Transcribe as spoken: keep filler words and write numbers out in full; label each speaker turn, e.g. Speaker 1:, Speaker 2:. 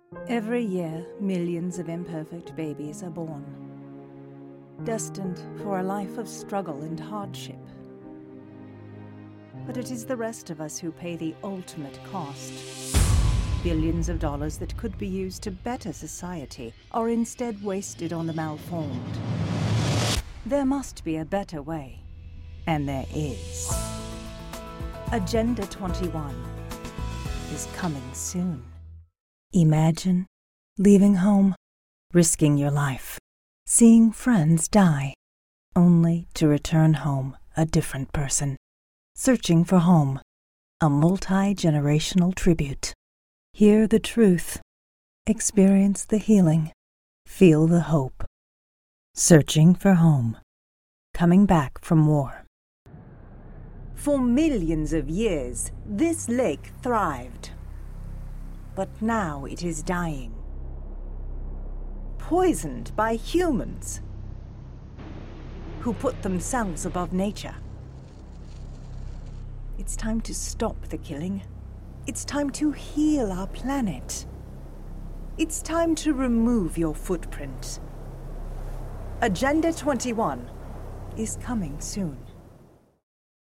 Speaker 1: Every year, millions of imperfect babies are born, destined for a life of struggle and hardship. But it is the rest of us who pay the ultimate cost. Billions of dollars that could be used to better society are instead wasted on the malformed. There must be a better way, and there is. Agenda twenty-one is coming soon. Imagine leaving home, risking your life, seeing friends die, only to return home a different person. Searching for Home, a multi-generational tribute. Hear the truth, experience the healing, feel the hope. Searching for Home, coming back from war. For millions of years, this lake thrived. But now it is dying. Poisoned by humans who put themselves above nature. It's time to stop the killing. It's time to heal our planet. It's time to remove your footprint. Agenda twenty-one is coming soon.